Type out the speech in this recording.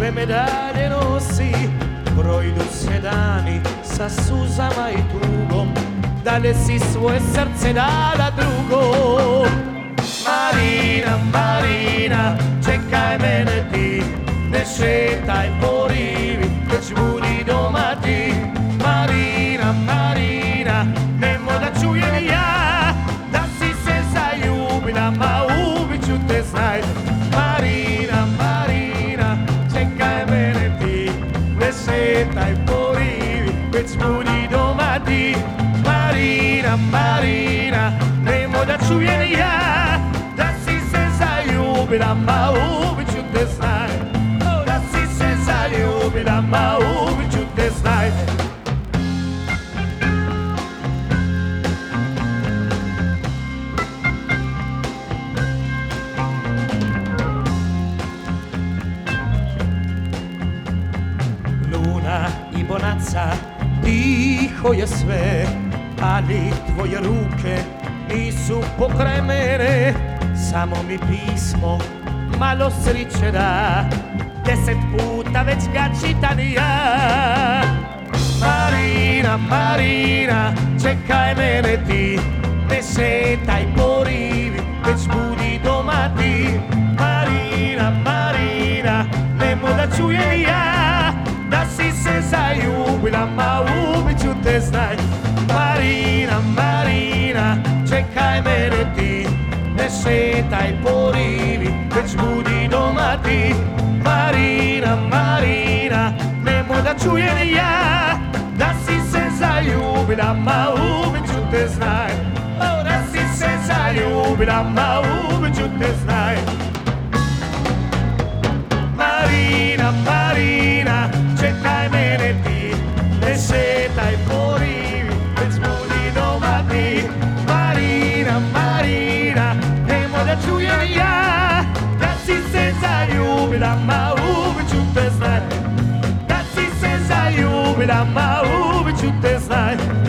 Sve medalje nosi, projdu se dani sa suzama i tugom, dalje si svoje srce dala drugom. Marina, Marina, čekaj mene ti, ne šetaj po rivi, već budi doma ti. Marina, Marina, nemoj da čujem ja da si se zaljubila, ma ubit ću te, znaj. Marina, Marina, čekaj mene ti, ne šetaj po rivi, već budi doma ti. Marina, Marina, nemoj da čujem ja da si se zaljubila, ma ubit ću te, znaj. Da si se zaljubila, ma ubit ću te, znaj. Luna i bonaca, tiho je sve, ali tvoje ruke nisu pokraj mene. Samo mi pismo malo sriće da, 10 puta već ga čitam ja. Marina, Marina, čekaj mene ti, ne šetaj po rivi, već budi doma ti. Marina, Marina, nemoj da čujem ja da si se zaljubila, ma ubit ću te, znaj. Marina, Marina, čekaj mene ti, ne šetaj po rivi, već budi doma ti. Marina, Marina, nemoj da čujem ja da si se zaljubila, ma ubit ću te, znaj. Da si se zaljubila, ma ubit ću te, znaj. Marina, Marina, čekaj mene ti, ne šetaj po rivi, već budi doma ti. Marina, Marina, nemoj da čujem ja da si se zaljubila, ma ubit ću te, znaj. Da si se zaljubila, ma ubit ću te, znaj.